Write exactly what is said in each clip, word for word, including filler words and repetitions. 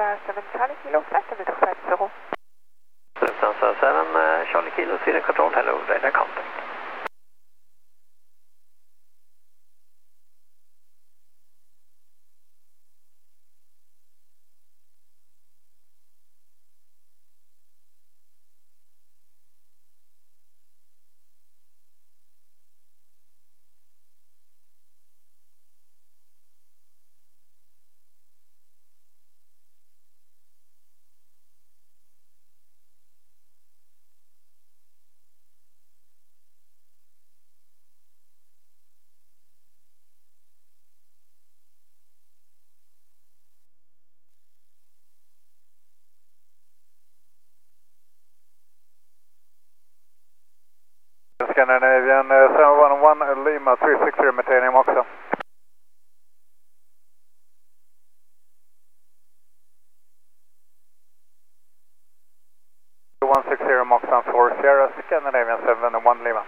Lufthansa seven Charlie Kilo, flight seven two five zero. Lufthansa seven uh, Charlie Kilo, Sweden Control, hello, radar contact. Scandinavian uh, seven one one Lima three six zero, maintaining Moxa. one six zero Moxa for Sierra, Scandinavian seven one Lima.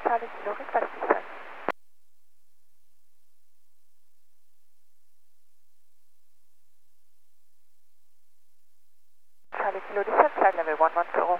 Charlie Kilo, request descent. Charlie Kilo, descent, flight level one one zero.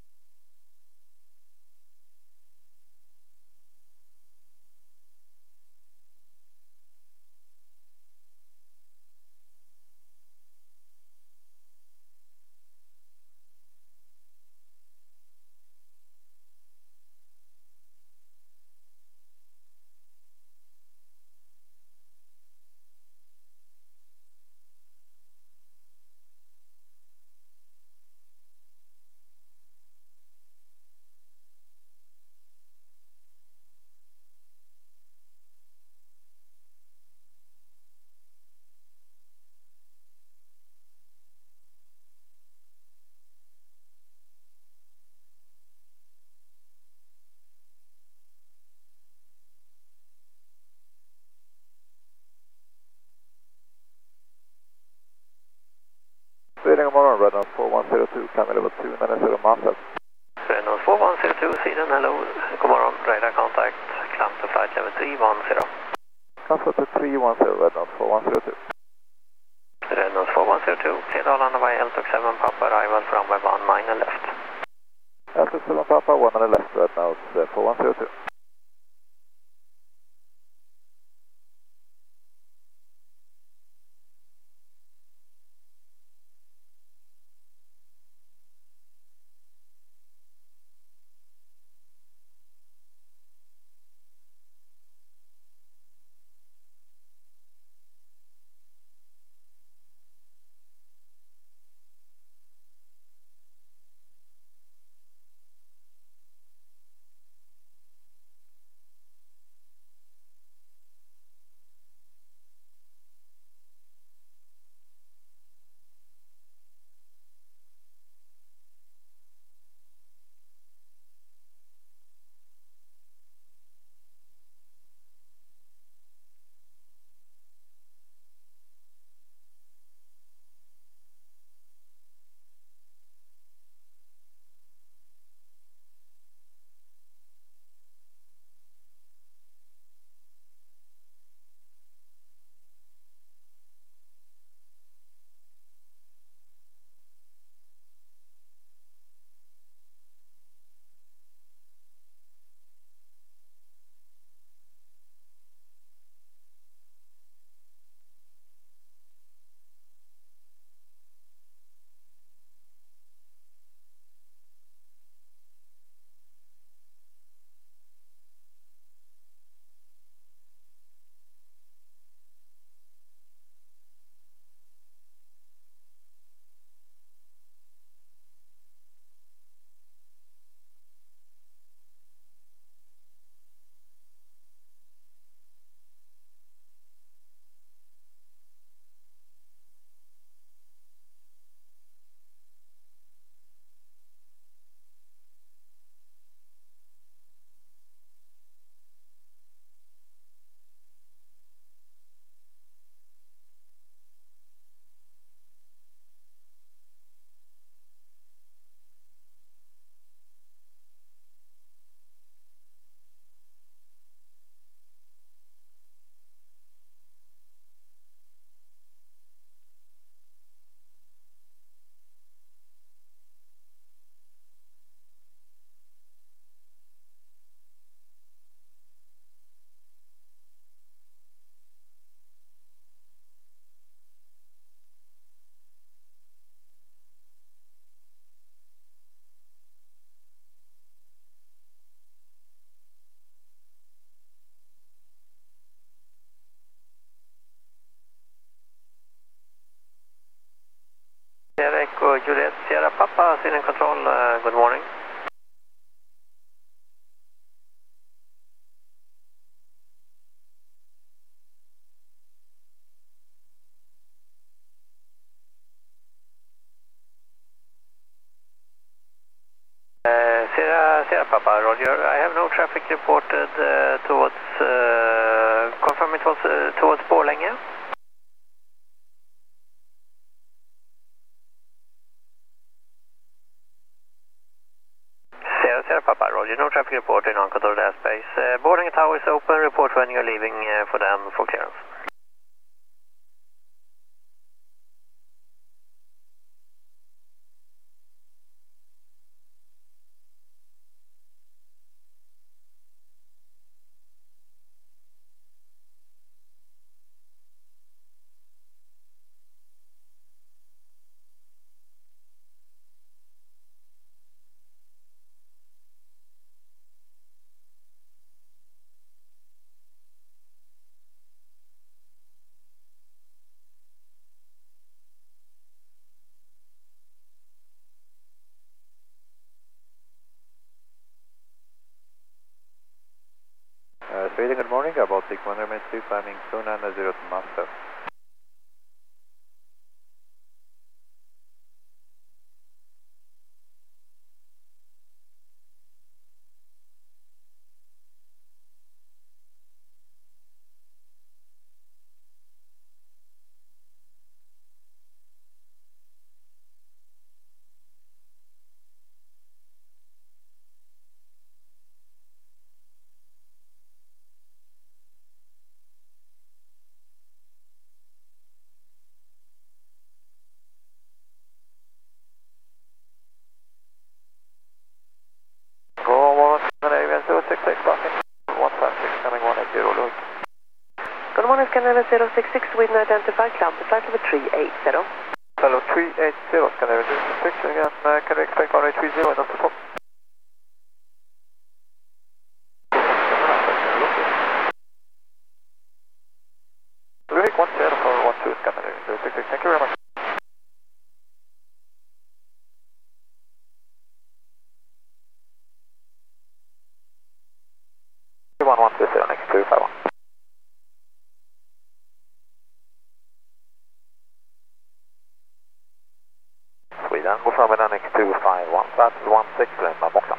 Sweden, god morgon, Rednose four one zero two, coming level two nine zero Master. Rednose four one zero two, Sweden, hello. God morgon, radar contact, climb to flight level three one zero. Transfer to three one zero, Rednose four one zero two. Rednose four one zero two, clear Arlanda by L T O seven Papa, arrival from runway one nine and left. L T O seven Papa, one on the left, Rednose uh, four one zero two. Echo Juliet Sierra Papa, Sweden Control, uh, good morning. Uh, Sierra, Sierra Papa, Roger. I have no traffic reported uh, towards, uh, confirm it was uh, towards Borlänge. Sierra, Sierra Sierra Papa, Roger. No traffic report in on-controlled airspace. Uh, boarding tower is open. Report when you're leaving uh, for them for clearance. Uh, Sweden, good morning. About six one hundred two, climbing two nine zero to master. Go on, Scandinavian zero six six, passing one five six, coming one eight zero, Louis. Good morning, Scandinavian zero six six, Sweden identified, climb to flight level three eight zero. Hello, three eight zero, Scandinavian zero six six, again, uh, can we expect one eight three zero in the support? Louis, one zero for one two, Scandinavian zero six six, thank you very much. one one two zero, next two five one. Sweden, go from an next two five one, that's one six, Lima, Boxer.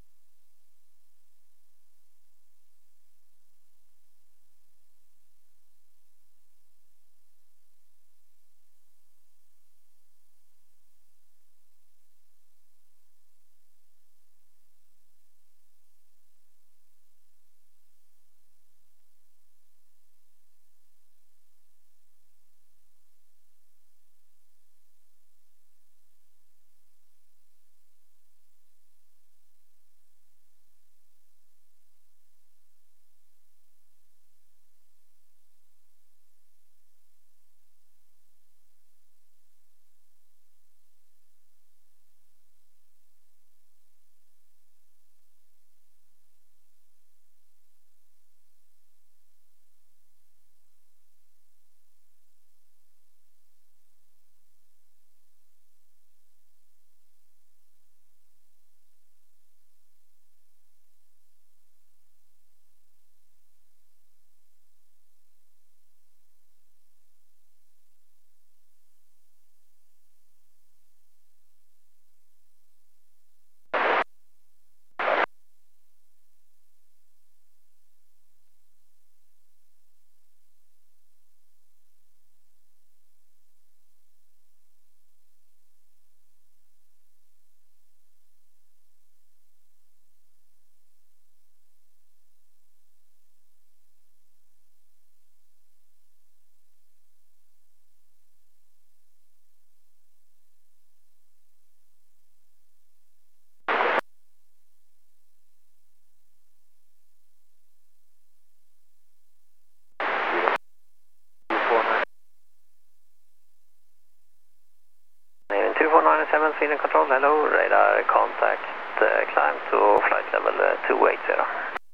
two four nine seven, Sweden control, hello, radar contact, uh, climb to flight level uh, two eight zero.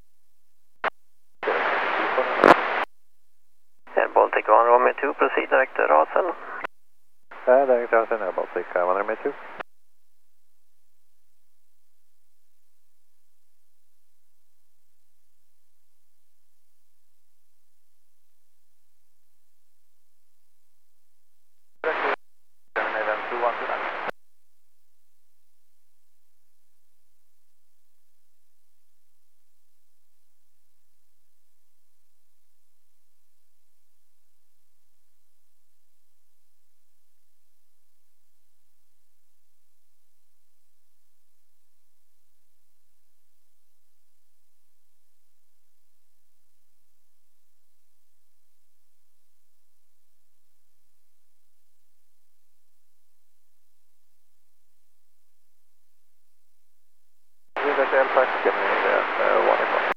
Air Baltic one, Romeo two, proceed direct to Rasen. Uh, direct Rasen, Air Baltic uh, one hundred two. flight Scandinavia uh, one eight one.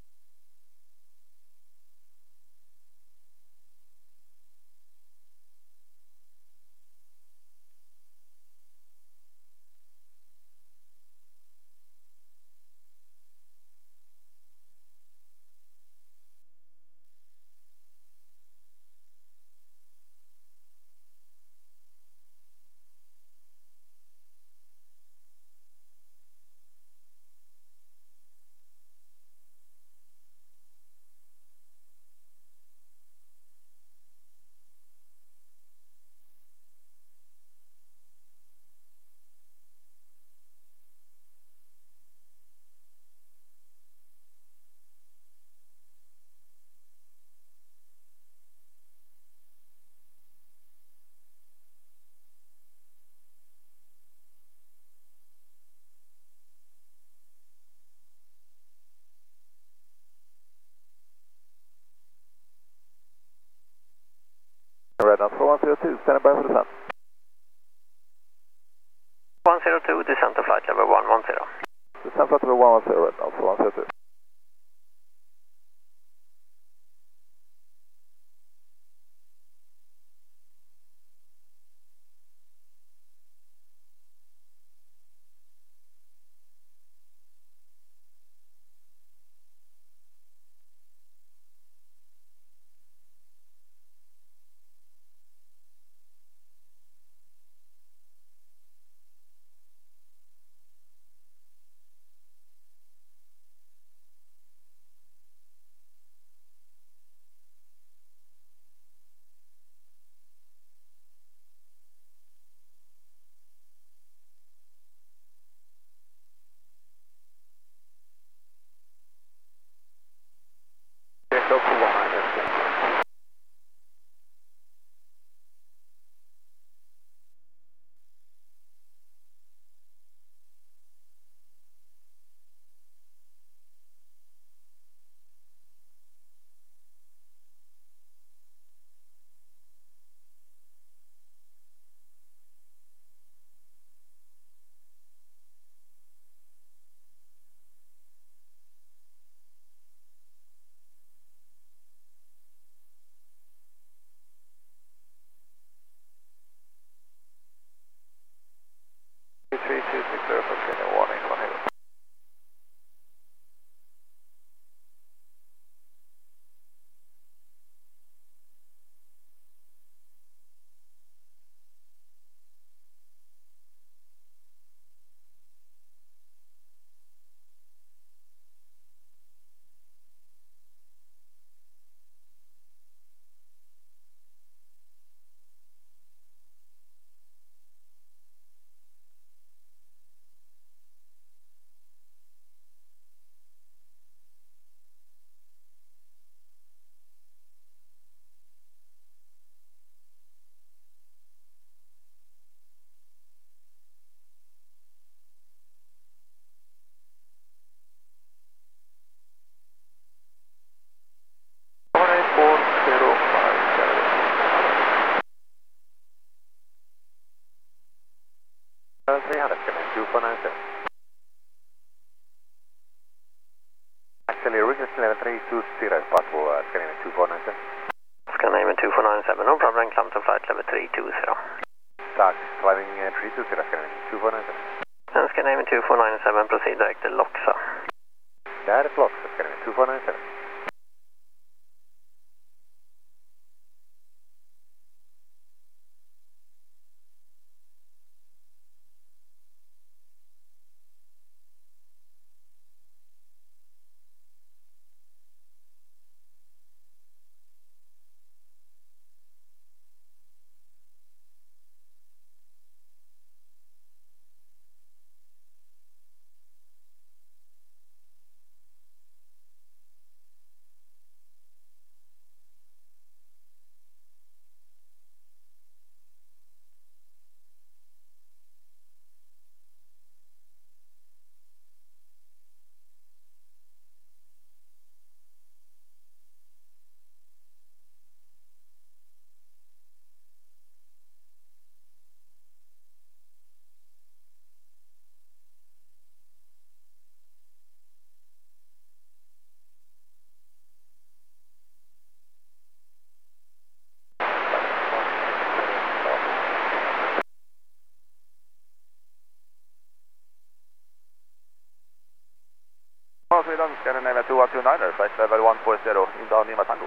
Red on four one zero two, standing by for descent. one zero two, descent to flight level one one zero. Descent flight level one one zero, Red on four one zero two. three two six zero for Scandinavia one eight one here. one eight four zero five Scandinavia. three hundred, Scandinavia two four nine seven. Actually, original level three two zero, possible uh, Scandinavia two four nine seven. Scandinavian two four nine seven, no problem, climb to flight level three two zero. Tack, climbing uh, three two zero, Scandinavia two four nine seven. And Scandinavian two four nine seven, proceed direct to Loksa. Där är Flox, Scandinavia two four nine seven. Sweden, Scandinavia two one two nine, flight level one four zero, inbound Lima Tango.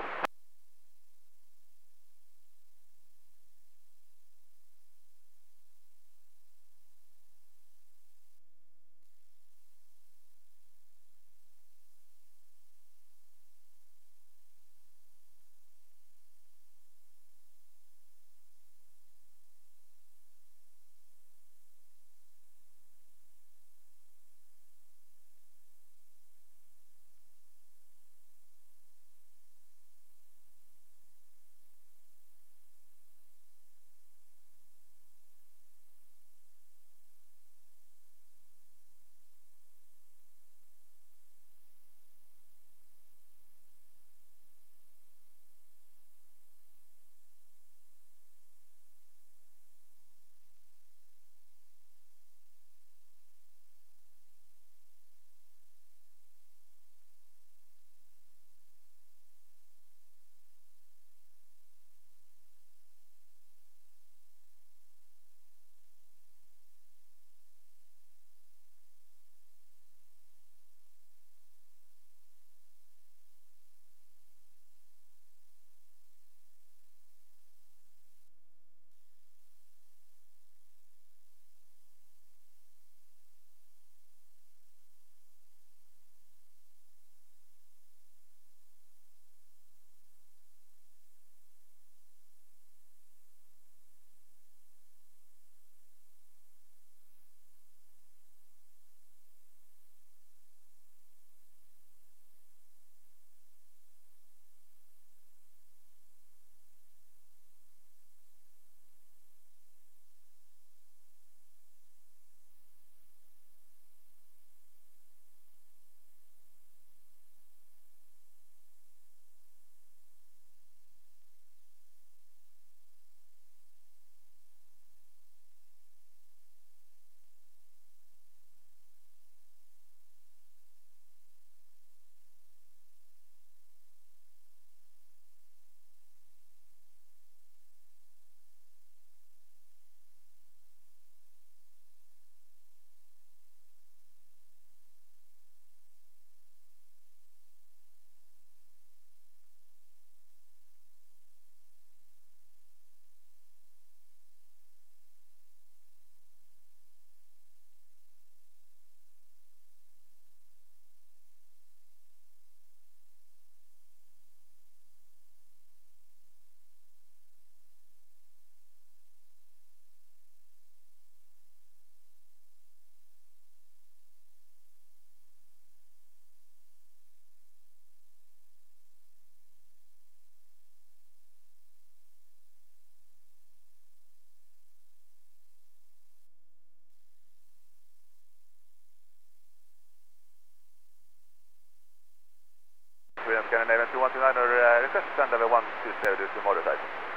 Sweden, Scandinavia two one two nine, uh, request send level one two zero to motor side.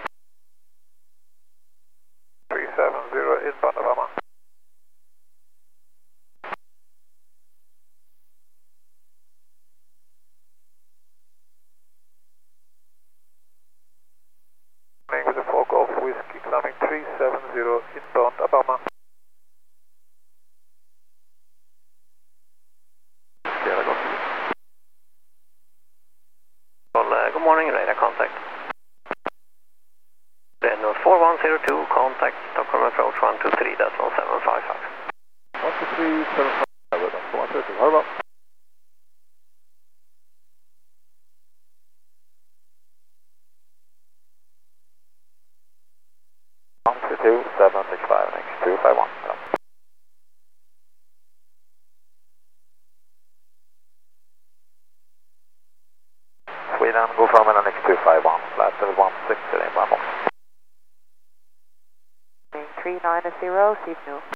three seven zero, inbound Alabama. With a fog off, whiskey climbing three seven zero, inbound Alabama. Sierra Golf. Well, uh, good morning, radar contact. Renault four one zero two, contact Stockholm approach one two three decimal seven five five. one two three seven five, four one zero two, how about? one two two seven six five, next two five one. Sweden, go from an next two five one, flat level one six zero, inbound box. three nine zero, see you.